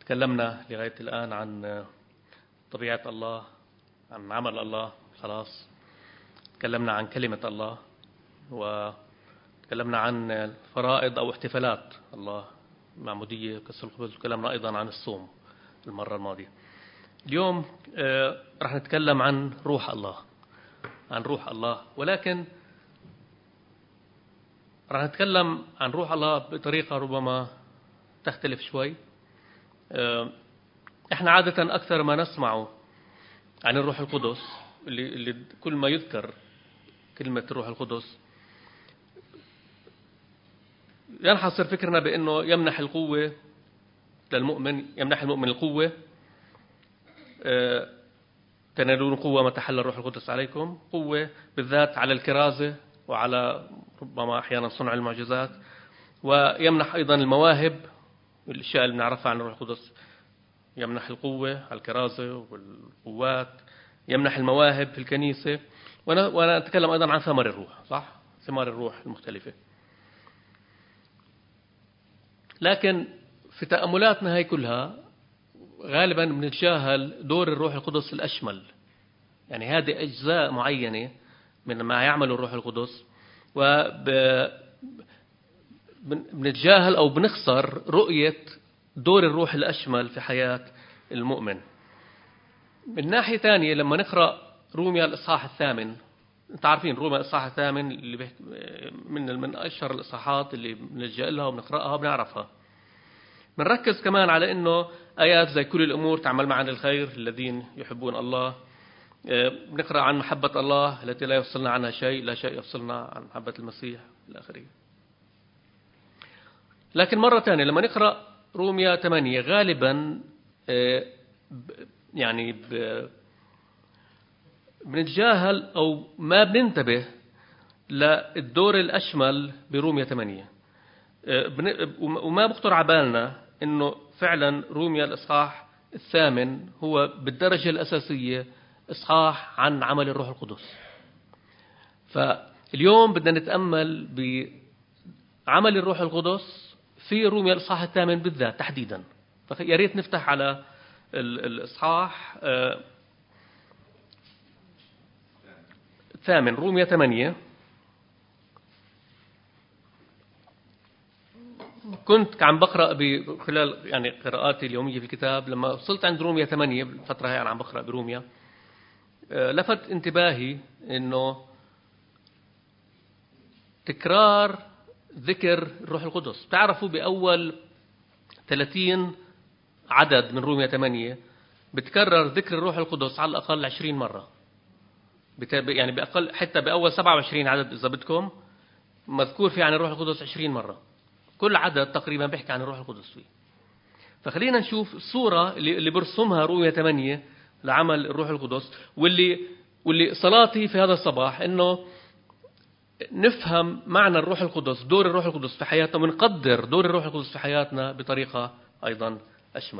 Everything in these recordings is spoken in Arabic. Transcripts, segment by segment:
تكلمنا لغاية الآن عن طبيعة الله، عن عمل الله، خلاص تكلمنا عن كلمة الله، وتكلمنا عن فرائض أو احتفالات الله، معمودية، كسر الخبز، وتكلمنا أيضا عن الصوم المرة الماضية. اليوم رح نتكلم عن روح الله، عن روح الله، ولكن رح نتكلم عن روح الله بطريقة ربما تختلف شوي. احنا عادة أكثر ما نسمع عن الروح القدس، اللي كل ما يذكر كلمة الروح القدس ينحصر فكرنا بأنه يمنح القوة للمؤمن، يمنح المؤمن القوة، تنالون قوة ما تحل الروح القدس عليكم، قوة بالذات على الكرازة وعلى ربما أحيانا صنع المعجزات، ويمنح أيضا المواهب، الأشياء اللي نعرفها عن الروح القدس، يمنح القوة على الكرازة والقوات، يمنح المواهب في الكنيسة، وأنا أتكلم أيضا عن ثمر الروح، صح؟ ثمار الروح المختلفة. لكن في تأملاتنا هاي كلها غالبا بنتجاهل دور الروح القدس الأشمل، يعني هذه أجزاء معينة من ما يعمل الروح القدس، وبنتجاهل أو بنخسر رؤية دور الروح الأشمل في حياة المؤمن. من ناحية ثانية لما نقرأ روميا الإصحاح الثامن، انت عارفين روميا الإصحاح الثامن اللي من أشهر الإصحاحات اللي بنلجأ لها وبنقرأها وبنعرفها. بنركز كمان على إنه آيات زي كل الأمور تعمل معا الخير الذين يحبون الله. بنقرأ عن محبة الله التي لا يفصلنا عنها شيء، لا شيء يفصلنا عن محبة المسيح إلى آخره. لكن مرة ثانية لما نقرأ روميا 8 غالبا يعني بنتجاهل أو ما بننتبه للدور الأشمل بروميا 8، وما بخطر على بالنا إنه فعلا روميا الإصحاح الثامن هو بالدرجة الأساسية إصحاح عن عمل الروح القدس. فاليوم بدنا نتأمل بعمل الروح القدس في روميا الإصحاح الثامن بالذات تحديدا. فيا ريت نفتح على الإصحاح الثامن، روميا 8. كنت عم بقرأ خلال يعني قراءاتي اليومية في الكتاب، لما وصلت عند روميا 8 بالفترة هي أنا عم بقرأ بروميا، لفت انتباهي إنه تكرار ذكر الروح القدس. تعرفوا بأول 30 عدد من روميا 8 بتكرر ذكر الروح القدس على الأقل 20 مرة، يعني بأقل حتى بأول 27 عدد إذا بدكم مذكور فيه عن الروح القدس 20 مرة، كل عدد تقريبا بيحكي عن الروح القدس فيه. فخلينا نشوف الصورة اللي برسمها روميا 8 لعمل الروح القدس، واللي صلاتي في هذا الصباح إنه نفهم معنى الروح القدس، دور الروح القدس في حياتنا، ونقدر دور الروح القدس في حياتنا بطريقة أيضا أشمل.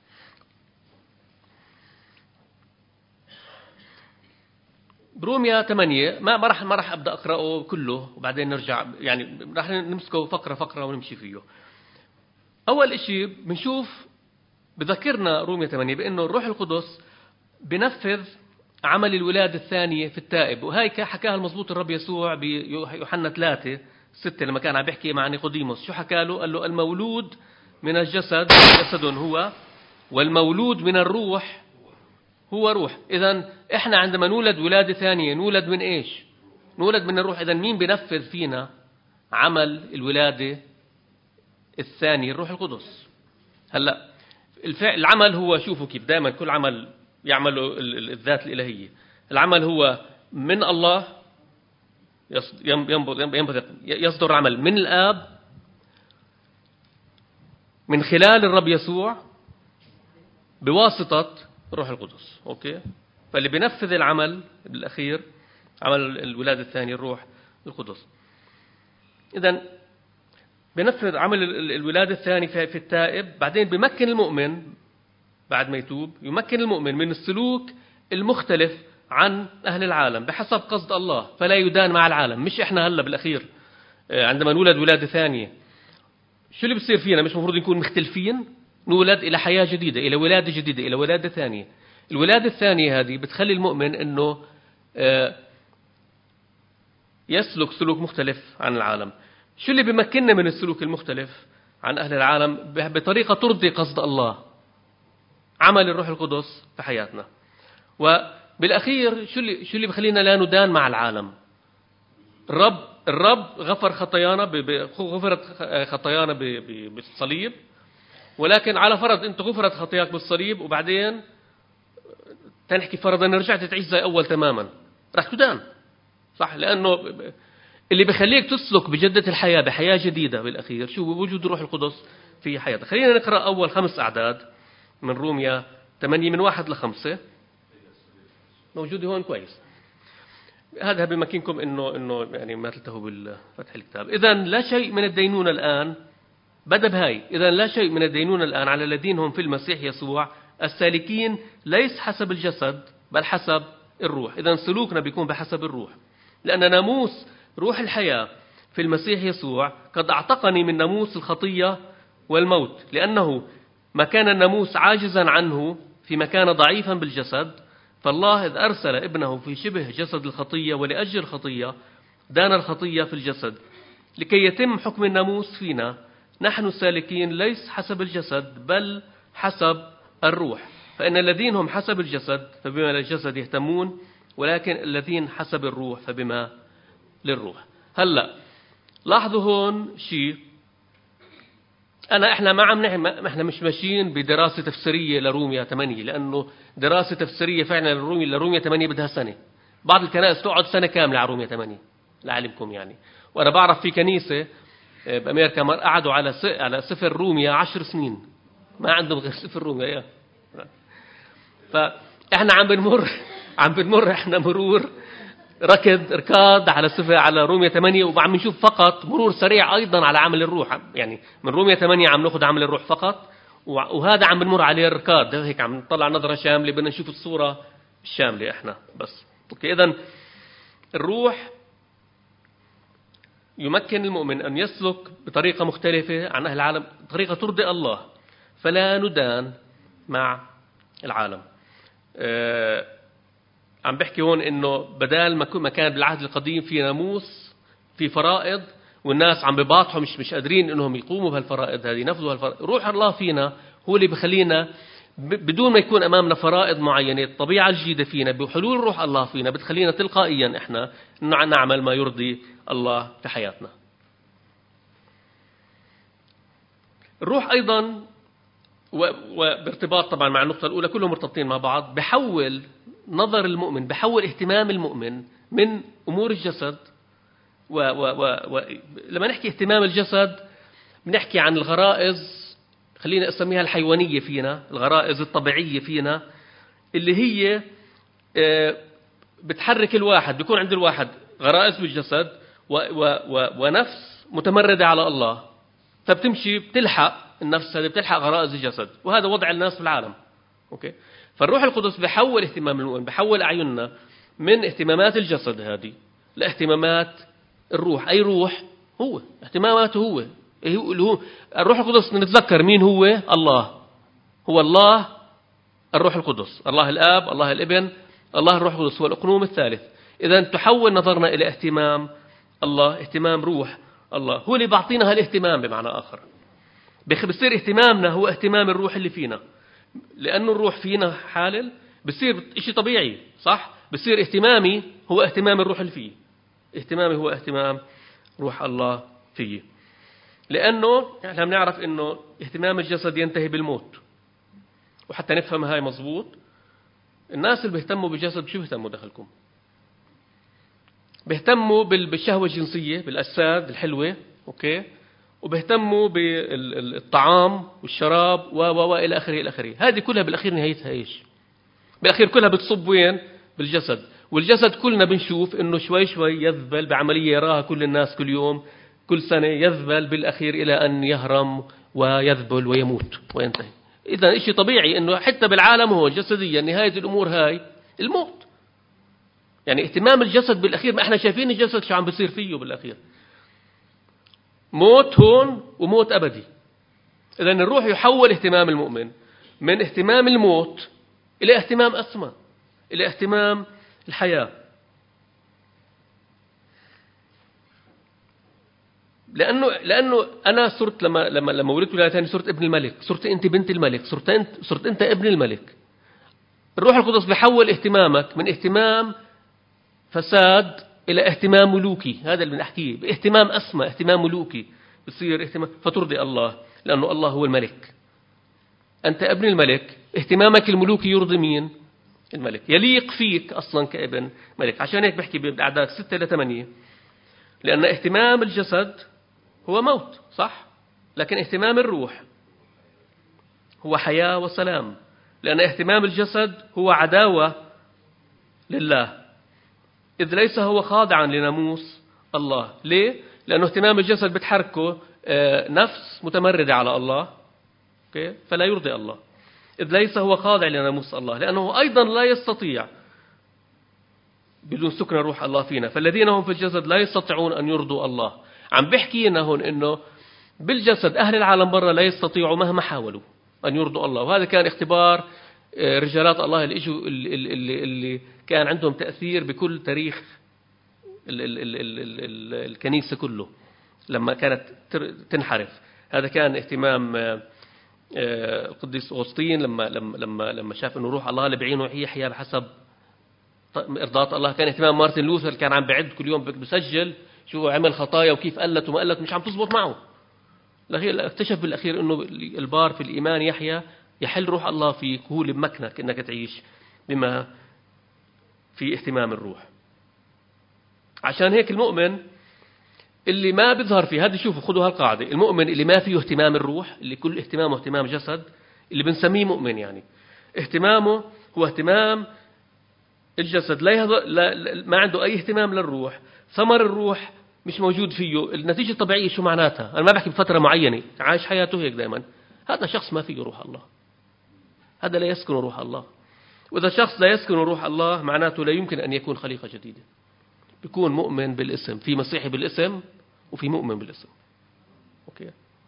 بروميا 8 ما راح أبدأ أقرأه كله وبعدين نرجع، يعني راح نمسكه فقرة فقرة ونمشي فيه. أول إشي بنشوف بذكرنا روميا 8 بأنه الروح القدس بنفذ عمل الولادة الثانية في التائب، وهي حكاها المضبوط الرب يسوع بيوحنا 3:6 لما كان عم بيحكي مع نيقوديموس. شو حكى له؟ قال له المولود من الجسد جسد هو، والمولود من الروح هو روح. إذن إحنا عندما نولد ولادة ثانية نولد من إيش؟ نولد من الروح. إذن مين بنفذ فينا عمل الولادة الثانية؟ الروح القدس. هلأ العمل هو، شوفوا كيف دائما كل عمل يعمله الذات الإلهية، العمل هو من الله، يصدر عمل من الآب من خلال الرب يسوع بواسطة الروح القدس. أوكي، فاللي بينفذ العمل الأخير عمل الولادة الثانية الروح القدس. إذن بينفذ عمل الولادة الثانية في التائب، بعدين بيمكن المؤمن بعد ما يتوب، يمكن المؤمن من السلوك المختلف عن أهل العالم بحسب قصد الله، فلا يدان مع العالم. مش إحنا هلا بالأخير عندما نولد ولادة ثانية شو اللي بصير فينا؟ مش مفروض نكون مختلفين؟ نولد إلى حياة جديدة، إلى ولادة جديدة، إلى ولادة ثانية. الولادة الثانية هذه بتخلي المؤمن أنه يسلك سلوك مختلف عن العالم. شو اللي بيمكننا من السلوك المختلف عن أهل العالم؟ بطريقة ترضي قصد الله، عمل الروح القدس في حياتنا. وبالأخير شو اللي بخلينا لا ندان مع العالم؟ الرب غفر خطايانا، غفرت خطايانا بالصليب. ولكن على فرض أنت غفرت خطاياك بالصليب وبعدين تنحكي فرضا رجعت تعيش زي أول تماما، رح تدان، صح؟ لأنه اللي بخليك تسلك بجدة الحياة بحياة جديدة بالأخير شو؟ وجود الروح القدس في حياتك. خلينا نقرأ أول 5 أعداد من روميا 8 من 1 ل 5. موجود هون كويس. هذا بمكنكم إنه يعني ما تلتهوا بالفتح الكتاب. إذا لا شيء من الدينونة الآن، بدأ بهاي. إذا لا شيء من الدينونة الآن على الذين هم في المسيح يسوع السالكين ليس حسب الجسد بل حسب الروح. إذا سلوكنا بيكون بحسب الروح، لأن ناموس روح الحياة في المسيح يسوع قد أعتقني من ناموس الخطية والموت، لأنه ما كان الناموس عاجزا عنه فيما كان ضعيفا بالجسد، فالله إذ أرسل ابنه في شبه جسد الخطية ولأجل الخطية دان الخطية في الجسد، لكي يتم حكم الناموس فينا نحن السالكين ليس حسب الجسد بل حسب الروح. فإن الذين هم حسب الجسد فبما للجسد يهتمون، ولكن الذين حسب الروح فبما للروح. هلأ لاحظوا هون شيء، احنا مش ماشيين بدراسة تفسيرية لروميا 8، لأنه دراسة تفسيرية فعلا لروميا 8 بدها سنة. بعض الكنائس تقعد سنة كاملة على روميا 8 لعلمكم يعني. وأنا بعرف في كنيسة بأمريكا قعدوا على سفر روميا 10 سنين، ما عندهم غير سفر روميا. فإحنا عم بنمر إحنا مرور ركض على روميا 8، وعم نشوف فقط مرور سريع أيضا على عمل الروح. يعني من روميا 8 عم نأخذ عمل الروح فقط، وهذا عم بنمر عليه الركض هيك، عم نطلع نظرة شاملة، بدنا نشوف الصورة الشاملة إحنا بس. أوكي، إذن الروح يمكن المؤمن أن يسلك بطريقة مختلفة عن أهل العالم، طريقة ترضي الله، فلا ندان مع العالم. عم بحكي هون إنه بدال ما كان بالعهد القديم في ناموس، في فرائض، والناس عم بباطحوا مش قادرين إنهم يقوموا بهالفرائض هذه، ينفذوا هالفرائض. روح الله فينا هو اللي بخلينا بدون ما يكون أمامنا فرائض معينة، الطبيعة الجديدة فينا بحلول روح الله فينا بتخلينا تلقائيا إحنا نعمل ما يرضي الله في حياتنا. الروح أيضا وبارتباط طبعا مع النقطة الأولى، كلهم مرتبطين مع بعض، بحول نظر المؤمن، بحول اهتمام المؤمن من أمور الجسد. لما نحكي اهتمام الجسد بنحكي عن الغرائز، خلينا أسميها الحيوانية فينا، الغرائز الطبيعية فينا، اللي هي بتحرك الواحد، بيكون عند الواحد غرائز بالجسد ونفس متمردة على الله، فبتمشي بتلحق النفس هذه، بتلحق غرائز الجسد، وهذا وضع الناس في العالم. أوكي، فالروح القدس بحول اهتمام المؤمن، بحول أعيننا من اهتمامات الجسد هذه لاهتمامات الروح. أي روح هو اهتماماته هو الروح القدس. نتذكر مين هو؟ الله. هو الله الروح القدس، الله الآب، الله الابن، الله الروح القدس، هو الأقنوم الثالث. إذا تحول نظرنا إلى اهتمام الله، اهتمام روح الله، هو اللي بعطينا هالاهتمام. بمعنى آخر بصير اهتمامنا هو اهتمام الروح اللي فينا، لأنه الروح فينا حالل، بصير إشي طبيعي، صح؟ بصير اهتمامي هو اهتمام الروح اللي فيه، اهتمامي هو اهتمام روح الله فيه. لأنه احنا بنعرف إنه اهتمام الجسد ينتهي بالموت. وحتى نفهم هاي مظبوط، الناس اللي بيهتموا بالجسد شو بيهتموا داخلكم؟ بيهتموا بالشهوة الجنسية، بالأجساد الحلوة، أوكي، وبيهتموا بالطعام والشراب وإلى آخره إلى آخره. هذه كلها بالأخير نهايتها إيش؟ بالأخير كلها بتصب وين؟ بالجسد. والجسد كلنا بنشوف إنه شوي شوي يذبل بعملية يراها كل الناس كل يوم، كل سنة، يذبل بالأخير إلى أن يهرم ويذبل ويموت وينتهي. إذا إشي طبيعي إنه حتى بالعالم هو جسديا نهاية الأمور هاي الموت. يعني اهتمام الجسد بالأخير، ما احنا شايفين الجسد شو عم بيصير فيه بالأخير، موت هون وموت أبدي. إذن الروح يحول اهتمام المؤمن من اهتمام الموت إلى اهتمام أسمى، إلى اهتمام الحياة. لأنه أنا صرت لما ولدت ولاية ثانية صرت ابن الملك، صرت أنت بنت الملك، صرت أنت ابن الملك. الروح القدس بيحول اهتمامك من اهتمام فساد إلى اهتمام ملوكي. هذا اللي بنحكيه، باهتمام أسمى، اهتمام ملوكي، بصير اهتمام فترضي الله، لأنه الله هو الملك. أنت ابن الملك، اهتمامك الملوكي يرضي مين؟ الملك. يليق فيك أصلا كابن ملك. عشان هيك بحكي بالأعداد 6 إلى 8، لأن اهتمام الجسد هو موت، صح؟ لكن اهتمام الروح هو حياة وسلام، لأن اهتمام الجسد هو عداوة لله، إذ ليس هو خاضعا لناموس الله. ليه؟ لأنه اهتمام الجسد بتحركه نفس متمردة على الله، فلا يرضي الله، إذ ليس هو خاضع لناموس الله، لأنه أيضا لا يستطيع بدون سكن روح الله فينا. فالذين هم في الجسد لا يستطيعون أن يرضوا الله. عم بحكي لنا هون إنه بالجسد أهل العالم برا لا يستطيعوا مهما حاولوا أن يرضوا الله. وهذا كان اختبار رجالات الله اللي اجوا اللي كان عندهم تأثير بكل تاريخ الكنيسة كله لما كانت تنحرف. هذا كان اهتمام القديس أغسطين لما شاف إنه روح الله اللي بعينه يحيى بحسب إرضاء الله. كان اهتمام مارتن لوثر، كان عم بعد كل يوم بسجل شو عمل خطايا وكيف قلت وما قلت، مش عم تزبط معه. اكتشف بالأخير إنه البار في الإيمان يحل روح الله فيك، وهو اللي بمكنك إنك تعيش بما في اهتمام الروح. عشان هيك المؤمن اللي ما بيظهر فيه هذا، شوفوا خذوا هالقاعدة، المؤمن اللي ما فيه اهتمام الروح، اللي كل اهتمامه اهتمام جسد، اللي بنسميه مؤمن يعني اهتمامه هو اهتمام الجسد، ما عنده أي اهتمام للروح، ثمر الروح مش موجود فيه. النتيجة الطبيعية شو معناتها؟ أنا ما بحكي بفترة معينة، عايش حياته هيك دائما، هذا شخص ما فيه روح الله، هذا لا يسكن روح الله. وإذا شخص لا يسكن روح الله معناته لا يمكن أن يكون خليقة جديدة. بيكون مؤمن بالاسم، في مسيحي بالاسم وفي مؤمن بالاسم. أوكي.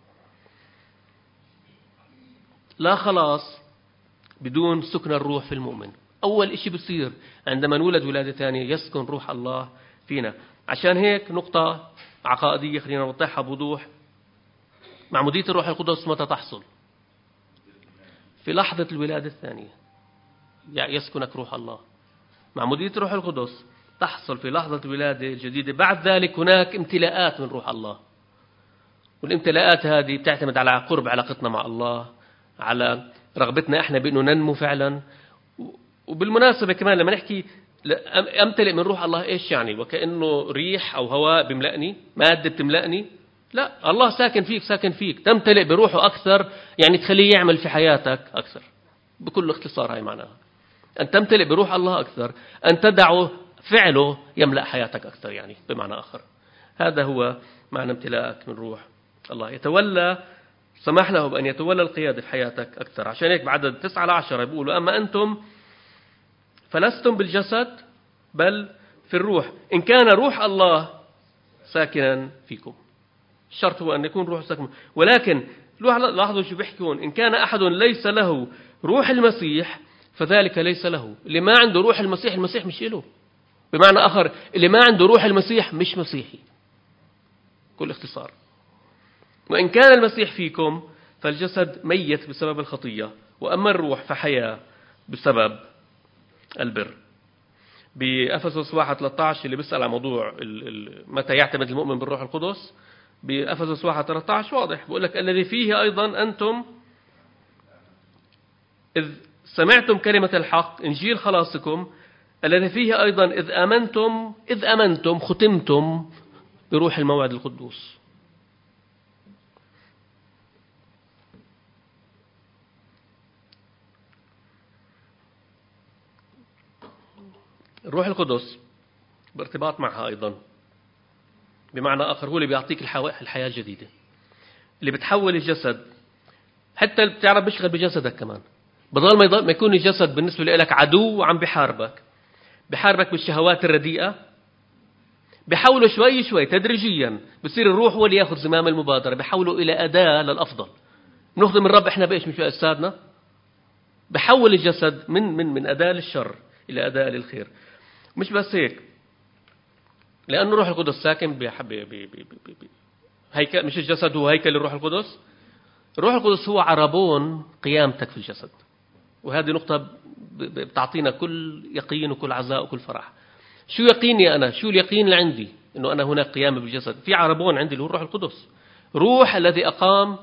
لا خلاص بدون سكن الروح في المؤمن. أول إشي بصير عندما نولد ولادة ثانية يسكن روح الله فينا. عشان هيك نقطة عقائدية خلينا نوضحها بوضوح. معمودية الروح القدس متى تحصل؟ في لحظة الولادة الثانية يسكنك روح الله. معمودية الروح القدس تحصل في لحظة الولادة الجديدة. بعد ذلك هناك امتلاءات من روح الله، والامتلاءات هذه بتعتمد على قرب علاقتنا مع الله، على رغبتنا احنا بأنه ننمو فعلا. وبالمناسبة كمان لما نحكي أمتلئ من روح الله إيش يعني؟ وكأنه ريح أو هواء بملأني، مادة بتملأني؟ لا، الله ساكن فيك تمتلئ بروحه أكثر، يعني تخليه يعمل في حياتك أكثر. بكل اختصار هاي معناها أن تمتلئ بروح الله أكثر، أن تدعه فعله يملأ حياتك أكثر، يعني بمعنى آخر. هذا هو معنى امتلاءك من روح الله. يتولى، سمح له بأن يتولى القيادة في حياتك أكثر. عشان هيك بعدد 9-10 بيقولوا أما أنتم فلستم بالجسد بل في الروح، إن كان روح الله ساكنا فيكم. الشرط هو أن يكون روح ساكن. ولكن لاحظوا شو بيحكون، إن كان أحد ليس له روح المسيح فذلك ليس له. اللي ما عنده روح المسيح، المسيح مش له. بمعنى آخر اللي ما عنده روح المسيح مش مسيحي. كل اختصار. وإن كان المسيح فيكم فالجسد ميت بسبب الخطية، وأما الروح فحياة بسبب البر. بأفسس 1:13 اللي بيسأل عن موضوع متى يعتمد المؤمن بالروح القدس، بأفسس 1:13 واضح بيقول لك الذي فيه أيضا أنتم إذ سمعتم كلمة الحق إنجيل خلاصكم، الذي فيه أيضا إذ أمنتم ختمتم بروح الموعد القدوس. الروح القدس بارتباط معها أيضا، بمعنى آخر هو اللي بيعطيك الحياة الجديدة، اللي بتحول الجسد. حتى بتعرف بيشغل بجسدك كمان، بضل ما يكون الجسد بالنسبة لك عدو وعم بحاربك بالشهوات الرديئة، بحوله شوي تدريجيا بصير الروح هو اللي يأخذ زمام المبادرة، بحوله إلى أداة للأفضل، بنخدم الرب إحنا بإيش؟ مش بأجسادنا. بحول الجسد من أداة للشر إلى أداة للخير. مش بس هيك، لأن الروح القدس ساكن هيكل، مش الجسد هو هيكل الروح القدس. الروح القدس هو عربون قيامتك في الجسد، وهذه نقطة بتعطينا كل يقين وكل عزاء وكل فرح. شو يقيني أنا؟ شو اليقين اللي عندي؟ إنه أنا هناك قيامة بالجسد. في عربون عندي اللي هو الروح القدس، روح الذي أقام،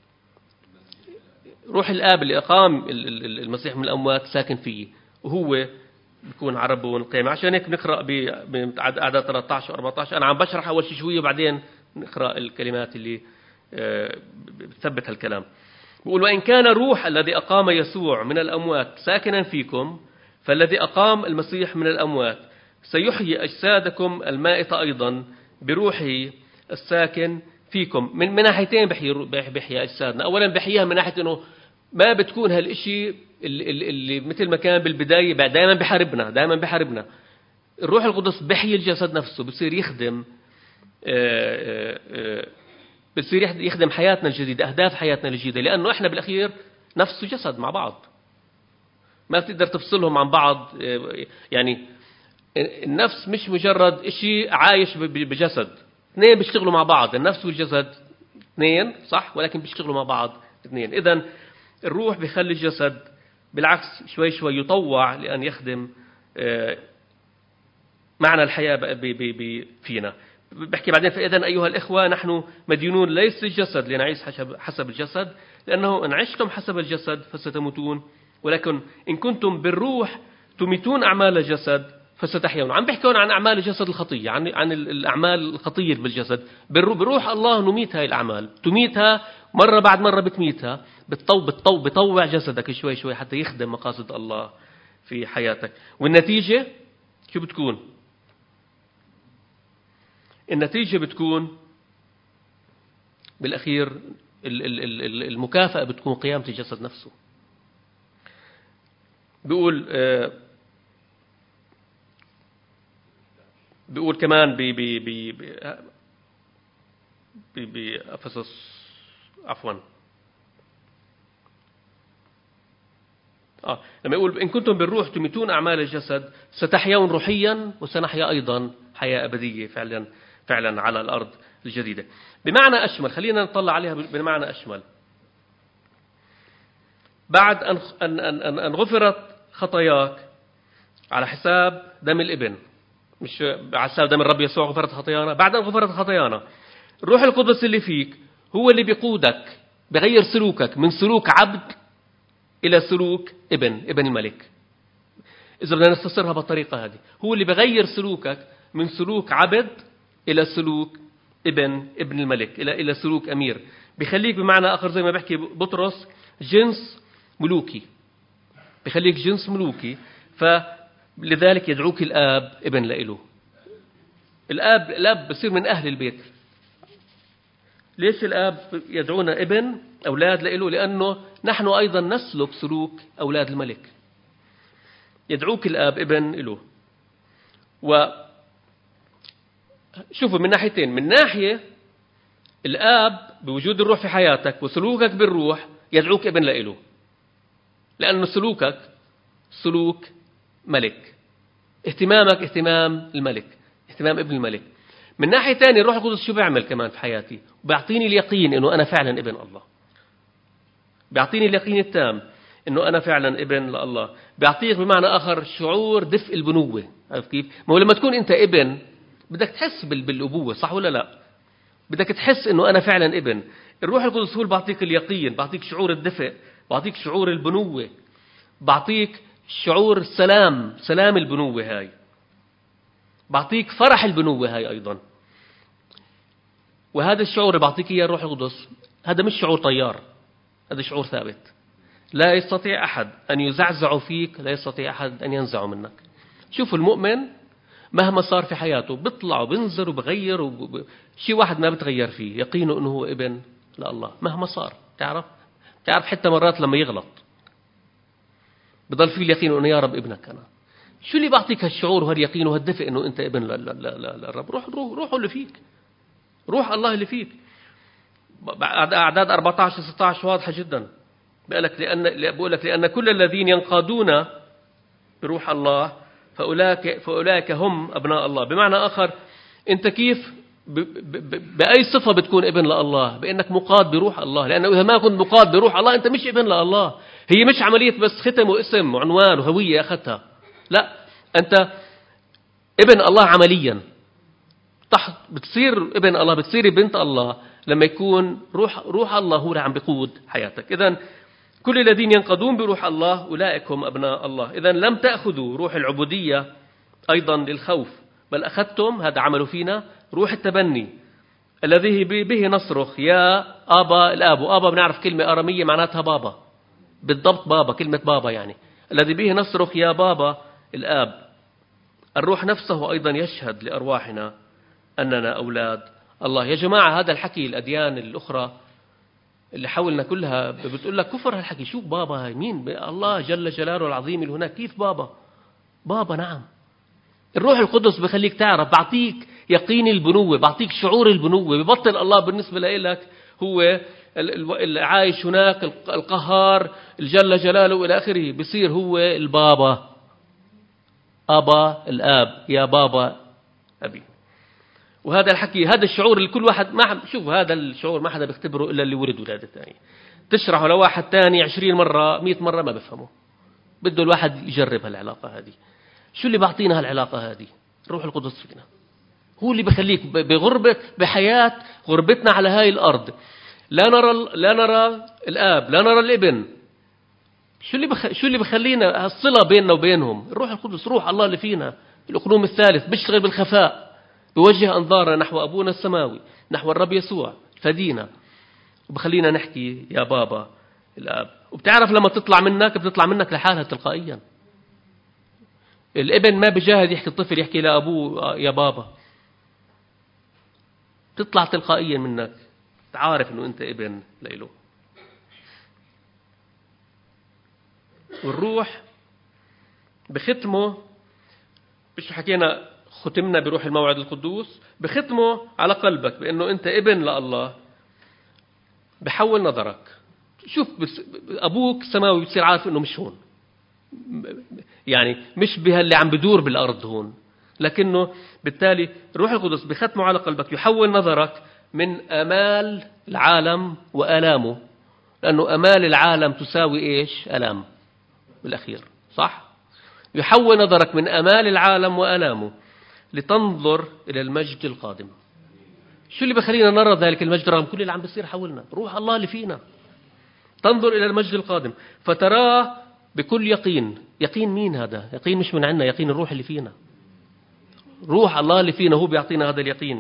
روح الآب اللي أقام المسيح من الأموات ساكن فيه، وهو بيكون عربون قيامة. عشان هيك بنقرأ بأعداد 13 و 14. أنا عم بشرح أول شيء شوية وبعدين نقرأ الكلمات اللي بتثبت هالكلام. بقول: وإن كان الروح الذي أقام يسوع من الأموات ساكنا فيكم، فالذي أقام المسيح من الأموات سيحيي أجسادكم المائتة أيضا بروحه الساكن فيكم. من ناحيتين بيحيي أجسادنا. أولا بيحييها من ناحية أنه ما بتكون هالإشي اللي مثل ما كان بالبداية دائما بحاربنا. الروح القدس بيحيي الجسد نفسه، بصير يخدم حياتنا الجديدة، أهداف حياتنا الجديدة، لأنه إحنا بالأخير نفس وجسد مع بعض، ما بتقدر تفصلهم عن بعض. يعني النفس مش مجرد إشي عايش بجسد، اثنين بيشتغلوا مع بعض، النفس والجسد اثنين صح، ولكن بيشتغلوا مع بعض اثنين. إذن الروح بيخلي الجسد بالعكس شوي شوي يطوع لأن يخدم معنى الحياة فينا. بحكي بعدين: فإذن أيها الإخوة نحن مدينون ليس الجسد لنعيش حسب الجسد، لأنه إن عشتم حسب الجسد فستموتون، ولكن إن كنتم بالروح تميتون أعمال الجسد فستحيون. عم بحكي عن أعمال الجسد الخطية، عن الأعمال الخطية بالجسد. بروح الله نميت هاي الأعمال، تميتها مرة بعد مرة، بتميتها، بتطوع جسدك شوي شوي حتى يخدم مقاصد الله في حياتك. والنتيجة شو بتكون؟ النتيجة بتكون بالأخير المكافأة بتكون قيامة الجسد نفسه. بيقول كمان بأفسس عفوا لما يقول: إن كنتم بالروح تميتون أعمال الجسد ستحيون روحيا وسنحيا أيضا حياة أبدية فعلا على الأرض الجديدة. بمعنى أشمل، خلينا نطلع عليها بمعنى أشمل. بعد أن غفرت خطاياك على حساب دم الابن، مش على حساب دم الرب يسوع غفرت خطايانا، بعد أن غفرت خطايانا الروح القدس اللي فيك هو اللي بيقودك، بغير سلوكك من سلوك عبد إلى سلوك ابن الملك. إذا بدنا نختصرها بالطريقة هذه، هو اللي بغير سلوكك من سلوك عبد إلى سلوك ابن الملك، إلى سلوك أمير. بيخليك بمعنى آخر زي ما بحكي بطرس جنس ملوكي، بيخليك جنس ملوكي. فلذلك يدعوك الآب ابن لإله. الآب بصير من أهل البيت. ليش الآب يدعونا ابن أولاد لإله؟ لأنه نحن أيضا نسلك سلوك أولاد الملك. يدعوك الآب ابن له. وشوفوا من ناحيتين: من ناحية الآب بوجود الروح في حياتك وسلوكك بالروح يدعوك ابن لإله، لأنه سلوكك سلوك ملك، اهتمامك اهتمام الملك، اهتمام ابن الملك. من ناحية تانية الروح القدس شو بيعمل كمان في حياتي؟ بيعطيني اليقين إنه أنا فعلا ابن الله، بيعطيني اليقين التام إنه أنا فعلا ابن لله. بيعطيك بمعنى آخر شعور دفء البنوة. عارف كيف؟ ما هو لما تكون أنت ابن بدك تحس بالأبوة، صح ولا لا؟ بدك تحس إنه أنا فعلا ابن. الروح القدس هو اللي بعطيك اليقين، بعطيك شعور الدفء، بعطيك شعور البنوة، بعطيك شعور سلام البنوة هاي، بعطيك فرح البنوة هاي أيضا. وهذا الشعور اللي بعطيك إياه الروح القدس هذا مش شعور طيار، هذا شعور ثابت. لا يستطيع أحد أن يزعزع فيك، لا يستطيع أحد أن ينزع منك. شوفوا المؤمن مهما صار في حياته بيطلع وبنزل وبغير شيء واحد ما بتغير فيه، يقينه أنه هو ابن لله مهما صار. تعرف حتى مرات لما يغلط بضل فيه اليقين أنه يا رب ابنك أنا. شو اللي بعطيك هالشعور وهاليقين وهالدفء أنه أنت ابن للرب؟ روح اللي فيك، روح الله اللي فيك. أعداد 14 16 واضحة جدا. بقول لك لأن كل الذين ينقادون بروح الله فأولئك هم أبناء الله. بمعنى آخر، أنت كيف بأي صفة بتكون ابن لله؟ بأنك مقاد بروح الله. لأنه إذا ما كنت مقاد بروح الله أنت مش ابن لله. هي مش عملية بس ختم واسم وعنوان وهوية أخذتها، لا، أنت ابن الله عمليا. بتصير ابن الله، بتصير بنت الله لما يكون روح الله هو اللي عم بيقود حياتك. إذن كل الذين ينقضون بروح الله أولئك هم أبناء الله. إذن لم تأخذوا روح العبودية أيضا للخوف، بل أخذتم، هذا عملوا فينا، روح التبني الذي به نصرخ يا أبا الآب. وأبا بنعرف كلمة آرامية معناتها بابا، بالضبط بابا، كلمة بابا يعني الذي به نصرخ يا بابا الآب. الروح نفسه أيضا يشهد لأرواحنا أننا أولاد الله. يا جماعة هذا الحكي الأديان الأخرى اللي حولنا كلها بتقول لك كفر هالحكي. شو بابا؟ هاي مين؟ الله جل جلاله العظيم اللي هناك. كيف بابا؟ بابا نعم. الروح القدس بخليك تعرف، بعطيك يقين البنوة، بعطيك شعور البنوة. ببطل الله بالنسبة لك هو العايش هناك، القهار، الجل جلاله إلى آخره، بصير هو البابا، أبا الآب، يا بابا أبي. وهذا الحكي، هذا الشعور اللي كل واحد شوف هذا الشعور ما حدا بيختبره إلا اللي ولد ولادة ثانية. تشرحه لواحد ثاني 20 مرة 100 مرة ما بفهمه. بده الواحد يجرب هالعلاقة هذه. شو اللي بعطينا هالعلاقة هذه؟ روح القدس فينا، هو اللي بخليك بغربة، بحياة غربتنا على هاي الأرض. لا نرى الآب، لا نرى الابن. شو اللي بخلينا الصلة بيننا وبينهم؟ الروح القدس، روح الله اللي فينا، الأقنوم الثالث، بيشتغل بالخفاء، بوجه أنظارنا نحو أبونا السماوي، نحو الرب يسوع فدينا، وبخلينا نحكي يا بابا الآب. وبتعرف لما تطلع منك لحالها تلقائيا. الابن ما بجاهد يحكي، الطفل يحكي لأبوه يا بابا، تطلع تلقائيا منك، تعرف انه انت ابن لإله. والروح بختمه، مش حكينا ختمنا بروح الموعد القدوس، بختمه على قلبك بأنه أنت ابن لله. بحول نظرك، شوف أبوك السماوي بتصير عارف أنه مش هون، يعني مش بهاللي عم بدور بالأرض هون، لكنه بالتالي الروح القدس بختمه على قلبك، يحول نظرك من آمال العالم وآلامه، لأنه آمال العالم تساوي إيش؟ آلام بالأخير، صح؟ يحول نظرك من آمال العالم وآلامه لتنظر إلى المجد القادم. شو اللي بخلينا نرى ذلك المجد رغم كل اللي عم بيصير حولنا؟ روح الله اللي فينا. تنظر إلى المجد القادم فتراه بكل يقين. يقين مين هذا؟ يقين مش من عندنا، يقين الروح اللي فينا. روح الله اللي فينا هو بيعطينا هذا اليقين.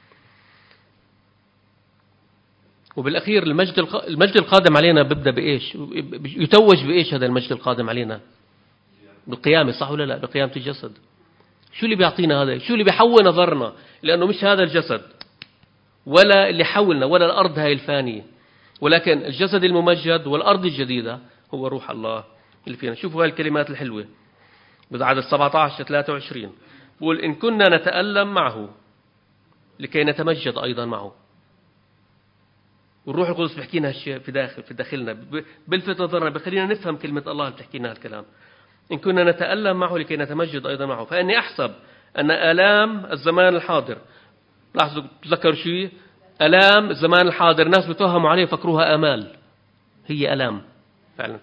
وبالأخير المجد القادم علينا بيبدأ بإيش؟ يتوج بإيش هذا المجد القادم علينا؟ بالقيامة، صح ولا لا؟ بقيامة الجسد. شو اللي بيعطينا هذا؟ شو اللي بيحول نظرنا؟ لأنه مش هذا الجسد ولا اللي حولنا ولا الأرض هاي الفانية، ولكن الجسد الممجد والأرض الجديدة هو روح الله اللي فينا. شوفوا هاي الكلمات الحلوة بعدد 17-23 بقول إن كنا نتألم معه لكي نتمجد أيضا معه. والروح القدس بيحكينا هالشيء في داخلنا، بلفت نظرنا، بخلينا نفهم كلمة الله اللي بتحكينا هالكلام. إن كنا نتألم معه لكي نتمجد أيضا معه، فإني أحسب أن آلام الزمان الحاضر، لاحظوا تذكروا شيء، آلام الزمان الحاضر ناس بتوهموا عليه فكروها آمال، هي آلام فعلا.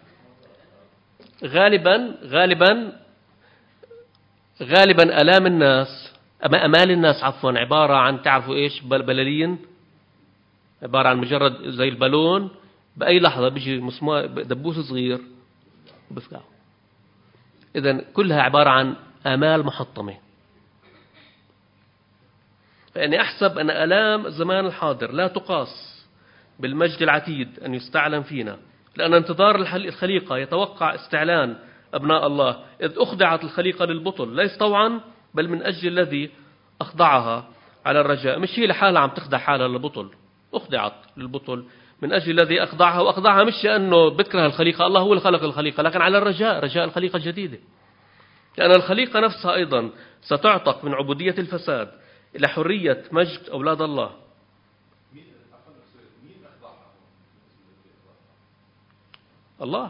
غالبا آلام الناس، أمال الناس عفوا، عبارة عن، تعرفوا إيش؟ بلالين، عبارة عن مجرد زي البالون، بأي لحظة بيجي مسمار دبوس صغير وبفقعه. إذن كلها عبارة عن آمال محطمة. فإني أحسب أن آلام الزمان الحاضر لا تقاس بالمجد العتيد أن يستعلن فينا، لأن انتظار الخليقة يتوقع استعلان أبناء الله، إذ أخضعت الخليقة للبطل ليس طوعا بل من أجل الذي أخضعها على الرجاء. مش هي لحالها عم تخضع حالها للبطل، أخضعت للبطل من أجل الذي أخضعها. وأخضعها مش لأنه بكره الخليقة، الله هو اللي خلق الخليقة، لكن على الرجاء، رجاء الخليقة الجديدة، لأن الخليقة نفسها أيضا ستعتق من عبودية الفساد إلى حرية مجد أولاد الله. الله.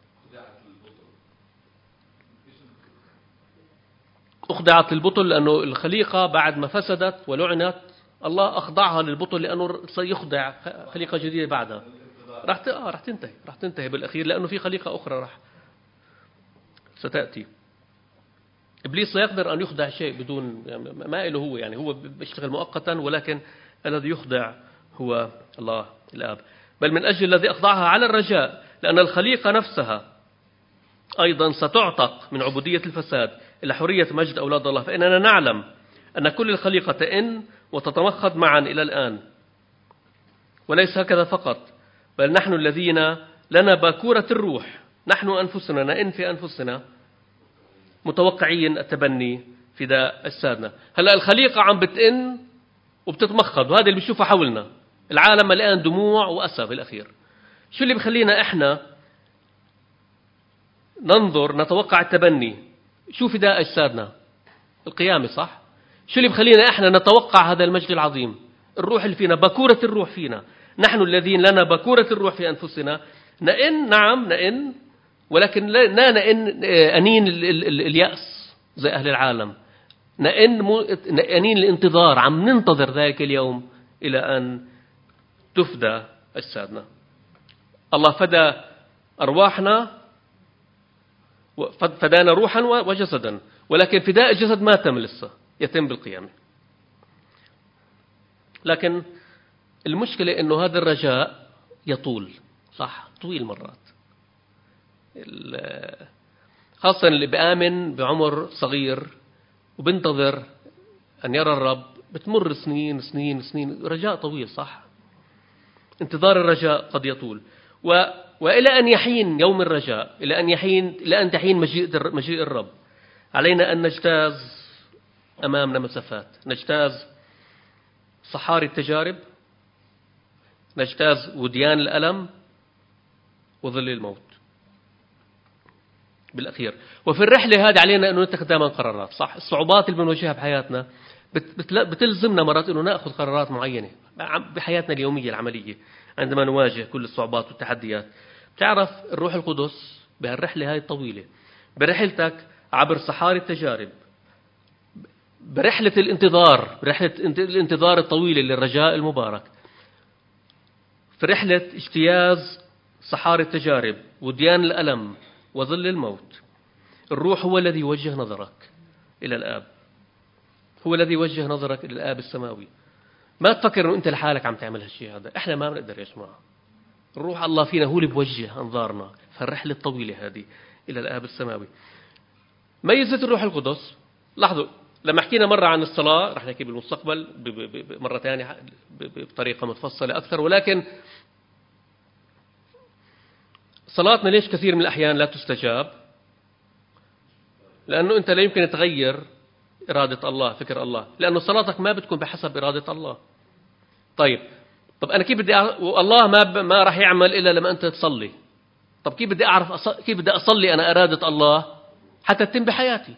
أخضعت للبطل لأنه الخليقة بعد ما فسدت ولعنت الله أخضعها للبطل لأنه سيخضع خليقة جديدة بعدها. راح تنتهي بالأخير لأنه في خليقة أخرى راح ستأتي. إبليس لا يقدر أن يخضع شيء بدون ما له هو، يعني هو بيشتغل مؤقتا، ولكن الذي يخضع هو الله الآب. بل من أجل الذي أخضعها على الرجاء، لأن الخليقة نفسها أيضا ستعتق من عبودية الفساد إلى حرية مجد أولاد الله. فإننا نعلم أن كل الخليقة تئن وتتمخض معا إلى الآن. وليس هكذا فقط، بل نحن الذين لنا باكورة الروح، نحن أنفسنا نئن في أنفسنا متوقعين التبني فداء أجسادنا. هلأ الخليقة عم بتئن وبتتمخض، وهذا اللي بنشوفه حولنا. العالم الآن دموع وأسى بالأخير. شو اللي بخلينا إحنا ننظر نتوقع التبني؟ شو فداء أجسادنا؟ القيامة، صح؟ شو اللي بخلينا إحنا نتوقع هذا المجد العظيم؟ الروح اللي فينا، باكورة الروح فينا. نحن الذين لنا باكورة الروح في أنفسنا نئن، نعم نئن، ولكن لا نئن أنين اليأس زي أهل العالم. نئن أنين الانتظار، عم ننتظر ذلك اليوم إلى أن تفدى أجسادنا. الله فدى أرواحنا، فدانا روحا وجسدا، ولكن فداء الجسد ما تم لسه، يتم بالقيامة. لكن المشكلة إنه هذا الرجاء يطول، صح؟ طويل مرات، خاصة اللي بآمن بعمر صغير وبنتظر أن يرى الرب، بتمر سنين سنين سنين، رجاء طويل، صح؟ انتظار الرجاء قد يطول، وإلى أن يحين يوم الرجاء، إلى أن تحين مجيء الرب، علينا أن نجتاز أمامنا مسافات، نجتاز صحاري التجارب، نجتاز وديان الألم وظل الموت بالأخير. وفي الرحلة هذه علينا أن نتخذ دائما قرارات، صح؟ الصعوبات اللي بنواجهها بحياتنا بتلزمنا مرات أنه نأخذ قرارات معينة بحياتنا اليومية العملية. عندما نواجه كل الصعوبات والتحديات، بتعرف الروح القدس بهالرحلة هاي الطويلة، برحلتك عبر صحاري التجارب، برحلة الانتظار الطويلة للرجاء المبارك، في رحلة اجتياز صحاري التجارب وديان الألم وظل الموت، الروح هو الذي يوجه نظرك إلى الآب، هو الذي يوجه نظرك إلى الآب السماوي. ما تفكر أنه أنت لحالك عم تعمل هالشيء هذا، إحنا ما بنقدر يا جماعة. الروح الله فينا هو اللي بوجه أنظارنا في الرحلة الطويلة هذه إلى الآب السماوي. ميزة الروح القدس، لاحظوا لما حكينا مرة عن الصلاة، رح نحكي بالمستقبل مرة ثانية بطريقة متفصلة أكثر، ولكن صلاتنا ليش كثير من الأحيان لا تستجاب؟ لأنه أنت لا يمكن تغير إرادة الله، فكر الله، لأنه صلاتك ما بتكون بحسب إرادة الله. طب أنا كيف بدي والله ما راح يعمل إلا لما أنت تصلي. طب كيف بدي أعرف كيف بدي أصلي أنا إرادة الله حتى تتم بحياتي؟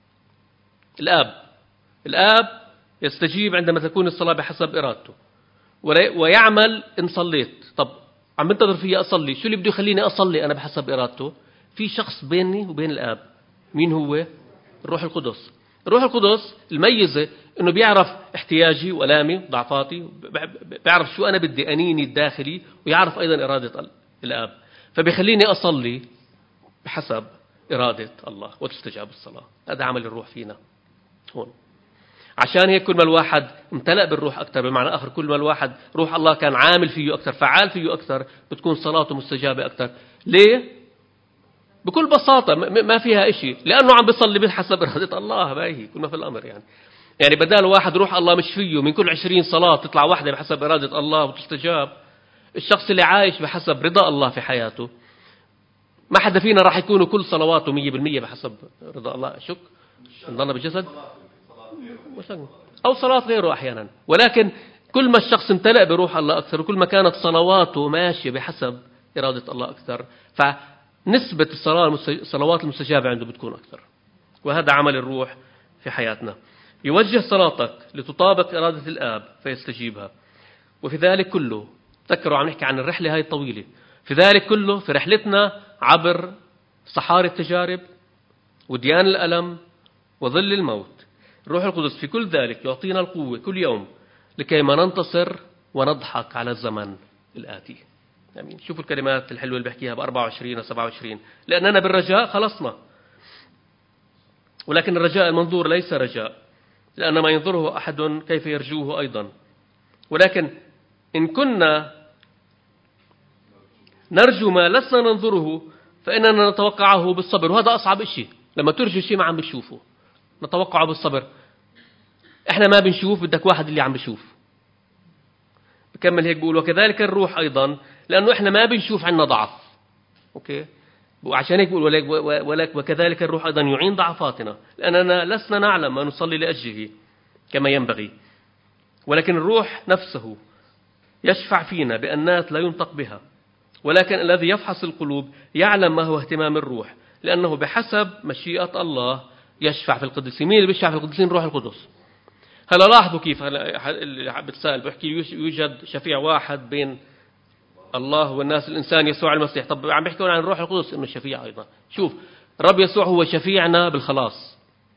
الآب يستجيب عندما تكون الصلاة بحسب إرادته، ويعمل إن صليت. طب عم بنتظر فيي أصلي، شو اللي بده يخليني أصلي أنا بحسب إرادته؟ في شخص بيني وبين الآب، مين هو؟ الروح القدس. الروح القدس الميزة إنه بيعرف احتياجي وألامي ضعفاتي، بيعرف شو أنا بدي أنيني الداخلي، ويعرف أيضا إرادة الآب، فبيخليني أصلي بحسب إرادة الله وتستجاب الصلاة. هذا عمل الروح فينا هون. عشان هيك كل ما الواحد امتلأ بالروح أكثر، بمعنى آخر كل ما الواحد روح الله كان عامل فيه أكثر، فعال فيه أكثر، بتكون صلاته مستجابة أكثر. ليه؟ بكل بساطة ما فيها إشي، لأنه عم بيصلي بحسب إرادة الله. باهي كل ما في الأمر يعني بدال واحد روح الله مش فيه من كل 20 صلاة تطلع واحدة بحسب إرادة الله وتستجاب. الشخص اللي عايش بحسب رضا الله في حياته، ما حدا فينا راح يكون كل صلواته 100% بحسب رضا الله. شك نضلنا بالجسد أو صلاة غيره أحيانا، ولكن كل ما الشخص امتلأ بروح الله أكثر، وكل ما كانت صلواته ماشية بحسب إرادة الله أكثر، فنسبة الصلوات المستجابة عنده بتكون أكثر. وهذا عمل الروح في حياتنا، يوجه صلاتك لتطابق إرادة الآب فيستجيبها. وفي ذلك كله تذكروا عم نحكي عن الرحلة هاي الطويلة، في ذلك كله في رحلتنا عبر صحاري التجارب وديان الألم وظل الموت، الروح القدس في كل ذلك يعطينا القوة كل يوم لكي ما ننتصر ونضحك على الزمن الآتي. آمين. شوفوا الكلمات الحلوة اللي بحكيها ب24 و 27. لأننا بالرجاء خلصنا، ولكن الرجاء المنظور ليس رجاء، لأن ما ينظره أحد كيف يرجوه أيضا. ولكن إن كنا نرجو ما لسنا ننظره فإننا نتوقعه بالصبر، وهذا أصعب شيء. لما ترجو شيء ما عم بتشوفه نتوقعه بالصبر. إحنا ما بنشوف، بدك واحد اللي عم بشوف. بكمل هيك بقول وكذلك الروح أيضا، لأنه إحنا ما بنشوف عنا ضعف. أوكي، وعشان هيك بقول ولك وكذلك الروح أيضا يعين ضعفاتنا، لأننا لسنا نعلم ما نصلي لأجله كما ينبغي، ولكن الروح نفسه يشفع فينا بأنات لا ينطق بها. ولكن الذي يفحص القلوب يعلم ما هو اهتمام الروح، لأنه بحسب مشيئة الله يشفع في القديسين. مين اللي بيشفع في القديسين؟ الروح القدس. هلا لاحظوا كيف اللي بتسأل بحكي يوجد شفيع واحد بين الله والناس، الإنسان يسوع المسيح. طب عم بيحكوا عن الروح القدس إنه شفيع أيضا. شوف، رب يسوع هو شفيعنا بالخلاص،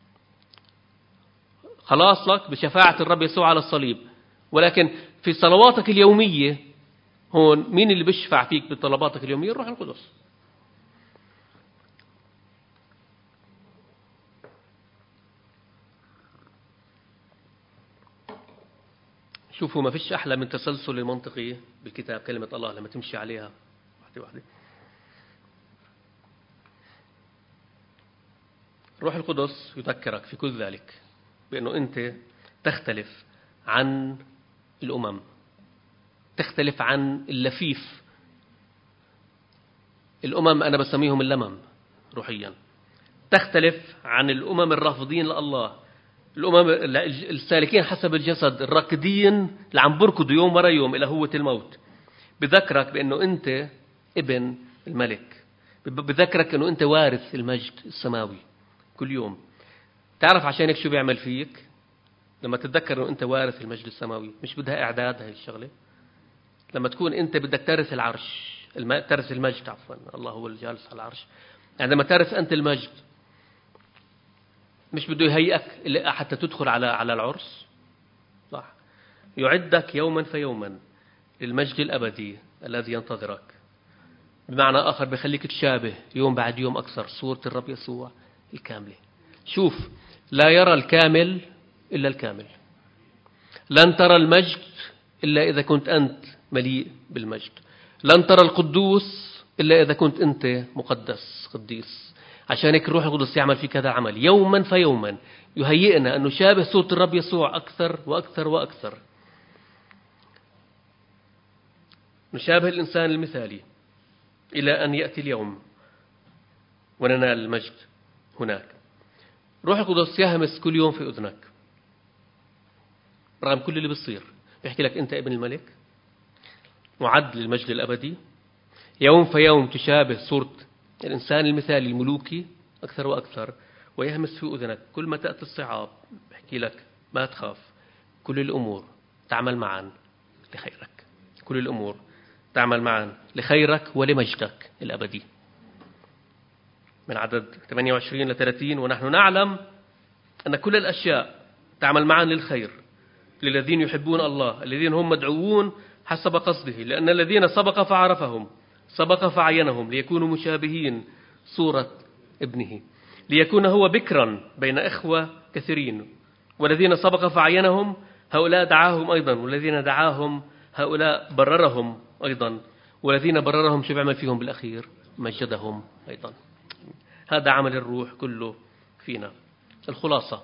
خلاصك بشفاعة الرب يسوع على الصليب. ولكن في صلواتك اليومية هون مين اللي بيشفع فيك بطلباتك اليومية؟ الروح القدس. شوفوا، ما فيش أحلى من تسلسل المنطقي بالكتاب، كلمة الله لما تمشي عليها واحدة واحدة. الروح القدس يذكرك في كل ذلك بأنه أنت تختلف عن الأمم، تختلف عن اللفيف. الأمم أنا بسميهم اللمم روحيا. تختلف عن الأمم الرافضين لله، الأمم السالكين حسب الجسد، الراكدين اللي عم بركضوا يوم ورا يوم إلى هوة الموت. بذكرك بأنه أنت ابن الملك، بذكرك أنه أنت وارث المجد السماوي كل يوم. تعرف عشان هيك شو بيعمل فيك؟ لما تتذكر أنه أنت وارث المجد السماوي، مش بدها إعداد هاي الشغلة. لما تكون أنت بدك ترث العرش، ترث المجد، عفوا، الله هو الجالس على العرش. يعني لما ترث أنت المجد، مش بده يهيئك حتى تدخل على العرس، صح؟ يعدك يوما فيوما للمجد الأبدي الذي ينتظرك. بمعنى آخر بخليك تشابه يوم بعد يوم أكثر صورة الرب يسوع الكاملة. شوف، لا يرى الكامل إلا الكامل. لن ترى المجد إلا إذا كنت أنت مليء بالمجد. لن ترى القدوس إلا إذا كنت أنت مقدس قديس. عشان هيك الروح القدس يعمل فيك هذا العمل يوما فيوما، يهيئنا أن نشابه صورة الرب يسوع أكثر وأكثر وأكثر. نشابه الإنسان المثالي إلى أن يأتي اليوم وننال المجد هناك. روح القدس يهمس كل يوم في أذنك رغم كل اللي بيصير، يحكي لك أنت ابن الملك معد للمجد الأبدي. يوم فيوم تشابه صورة الإنسان المثالي الملوكي أكثر وأكثر، ويهمس في أذنك كل ما تأتي الصعاب يحكي لك ما تخاف، كل الأمور تعمل معا لخيرك. كل الأمور تعمل معا لخيرك ولمجدك الأبدي. من عدد 28 ل 30: ونحن نعلم أن كل الأشياء تعمل معا للخير للذين يحبون الله، الذين هم مدعوون حسب قصده. لأن الذين سبق فعرفهم سبق فعينهم ليكونوا مشابهين صورة ابنه، ليكون هو بكرا بين إخوة كثيرين. والذين سبق فعينهم هؤلاء دعاهم أيضا، والذين دعاهم هؤلاء بررهم أيضا، والذين بررهم شو بيعمل فيهم بالأخير؟ مجدهم أيضا. هذا عمل الروح كله فينا. الخلاصة: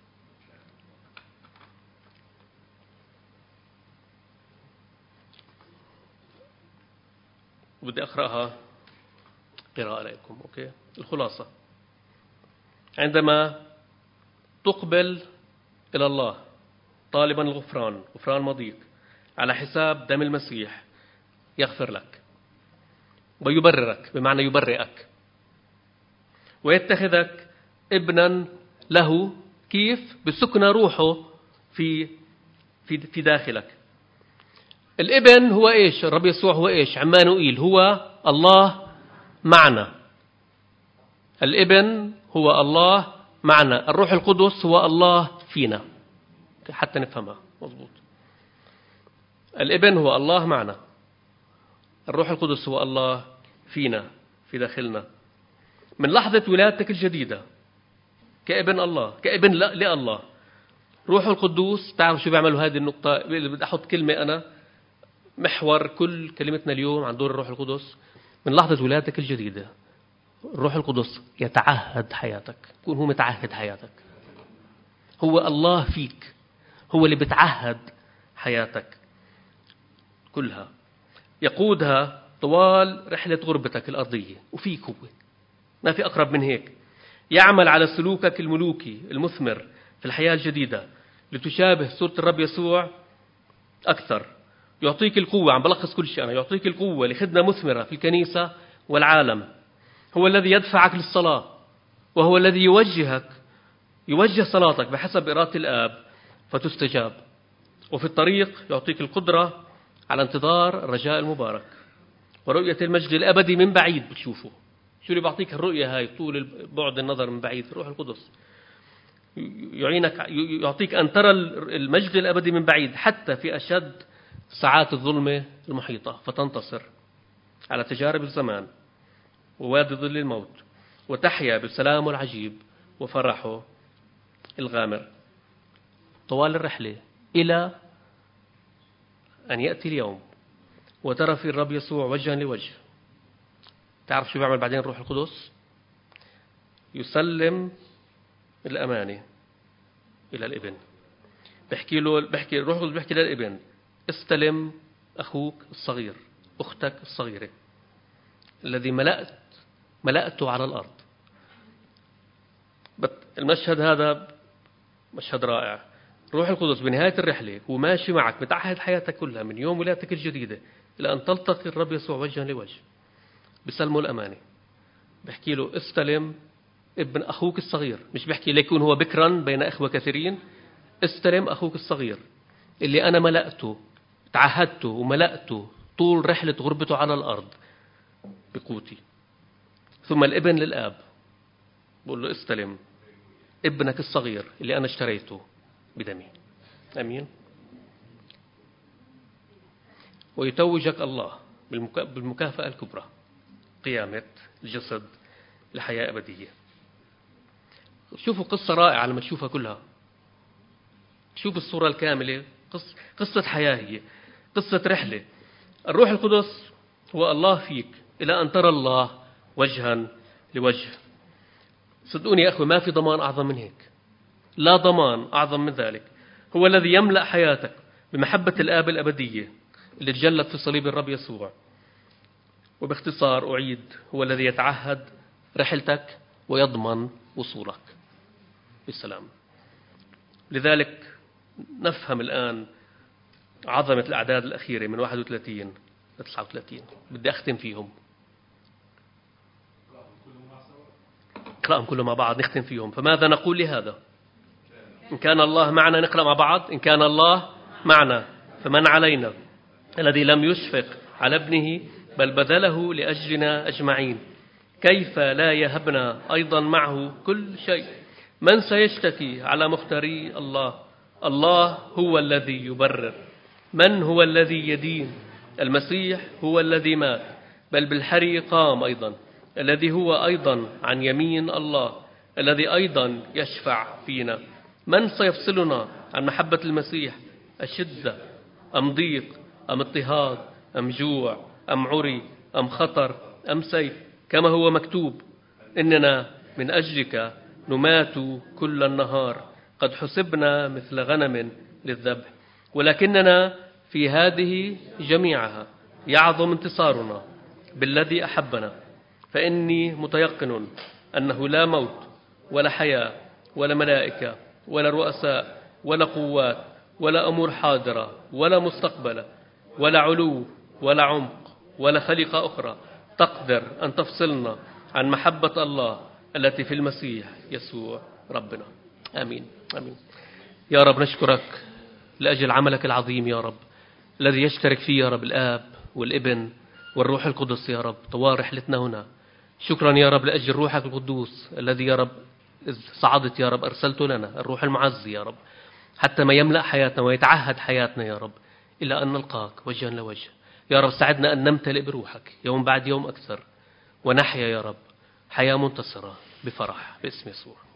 بدي أقرأها قراءة لكم. أوكي. الخلاصة: عندما تقبل إلى الله طالبا الغفران، غفران مضيق على حساب دم المسيح، يغفر لك ويبررك، بمعنى يبرئك ويتخذك ابنا له. كيف؟ بسكن روحه في داخلك. الابن هو إيش؟ الرب يسوع هو إيش؟ عمانوئيل، هو الله معنا. الابن هو الله معنا. الروح القدس هو الله فينا، حتى نفهمها مضبوط. الابن هو الله معنا، الروح القدس هو الله فينا، في داخلنا. من لحظة ولادتك الجديدة كابن الله، كابن لله، روح القدوس. تعرف شو بيعملوا هذه النقطة؟ إذا بدي أحط كلمة أنا محور كل كلمتنا اليوم عن دور الروح القدس. من لحظة ولادتك الجديدة الروح القدس يتعهد حياتك، يكون هو متعهد حياتك. هو الله فيك، هو اللي بتعهد حياتك كلها، يقودها طوال رحلة غربتك الأرضية، وفيك هو، ما في أقرب من هيك. يعمل على سلوكك الملوكي المثمر في الحياة الجديدة لتشابه صورة الرب يسوع أكثر. يعطيك القوة، عم بلخص كل شيء أنا، يعطيك القوة لخدمة مثمرة في الكنيسة والعالم. هو الذي يدفعك للصلاة، وهو الذي يوجه صلاتك بحسب إرادة الآب فتستجاب. وفي الطريق يعطيك القدرة على انتظار الرجاء المبارك ورؤية المجد الأبدي من بعيد. بتشوفه شو اللي بعطيك الرؤية هاي؟ طول بعد النظر من بعيد. الروح القدس يعطيك أن ترى المجد الأبدي من بعيد حتى في أشد ساعات الظلمة المحيطة، فتنتصر على تجارب الزمان ووادي ظل الموت، وتحيا بسلامه العجيب وفرحه الغامر طوال الرحلة إلى أن يأتي اليوم وترى في الرب يسوع وجها لوجه. تعرف شو بيعمل بعدين الروح القدس؟ يسلم الأمانة إلى الابن. بحكي الروح القدس بيحكي للابن: استلم أخوك الصغير، أختك الصغيرة الذي ملأته على الأرض. المشهد هذا مشهد رائع. روح القدس بنهاية الرحلة هو ماشي معك، متعهد حياتك كلها من يوم ولادتك الجديدة إلى أن تلتقي الرب يسوع وجها لوجه. بسلمه الأمانة، بحكي له: استلم ابن أخوك الصغير. مش بحكي ليكون هو بكرا بين إخوة كثيرين. استلم أخوك الصغير اللي أنا ملأته، تعهدته وملأته طول رحلة غربته على الأرض بقوتي. ثم الابن للآب بقول له: استلم ابنك الصغير اللي أنا اشتريته بدمي. أمين. ويتوجك الله بالمكافأة الكبرى، قيامة الجسد لحياة أبدية. شوفوا قصة رائعة لما تشوفها كلها. شوف الصورة الكاملة، قصة حياة، هي قصة رحلة. الروح القدس هو الله فيك إلى أن ترى الله وجها لوجه. صدقوني يا أخوة، ما في ضمان أعظم من هيك، لا ضمان أعظم من ذلك. هو الذي يملأ حياتك بمحبة الآب الأبدية اللي تجلت في صليب الرب يسوع. وباختصار أعيد: هو الذي يتعهد رحلتك ويضمن وصولك بالسلام. لذلك نفهم الآن عظمة الأعداد الأخيرة من 31 ل 39. بدي أختم فيهم، نقرأهم كلهم مع بعض، نختم فيهم. فماذا نقول لهذا؟ إن كان الله معنا، نقرأ مع بعض: إن كان الله معنا فمن علينا، الذي لم يشفق على ابنه بل بذله لأجلنا أجمعين، كيف لا يهبنا أيضا معه كل شيء؟ من سيشتكي على مختاري الله؟ الله هو الذي يبرر. من هو الذي يدين؟ المسيح هو الذي مات بل بالحري قام أيضا، الذي هو أيضا عن يمين الله، الذي أيضا يشفع فينا. من سيفصلنا عن محبة المسيح؟ أشدة أم ضيق أم اضطهاد أم جوع أم عري أم خطر أم سيف؟ كما هو مكتوب: إننا من أجلك نمات كل النهار، قد حسبنا مثل غنم للذبح. ولكننا في هذه جميعها يعظم انتصارنا بالذي أحبنا. فإني متيقن أنه لا موت ولا حياة ولا ملائكة ولا رؤساء ولا قوات ولا أمور حاضرة ولا مستقبلة ولا علو ولا عمق ولا خليقة أخرى تقدر أن تفصلنا عن محبة الله التي في المسيح يسوع ربنا. آمين. آمين. يا رب نشكرك لأجل عملك العظيم. يا رب الذي يشترك فيه يا رب الآب والابن والروح القدس يا رب طوال رحلتنا هنا. شكرا يا رب لأجل روحك القدوس الذي يا رب صعدت يا رب أرسلته لنا، الروح المعزي يا رب، حتى ما يملأ حياتنا ويتعهد حياتنا يا رب إلى أن نلقاك وجها لوجه. يا رب ساعدنا أن نمتلئ بروحك يوم بعد يوم أكثر، ونحيا يا رب حياة منتصرة بفرح باسم يسوع.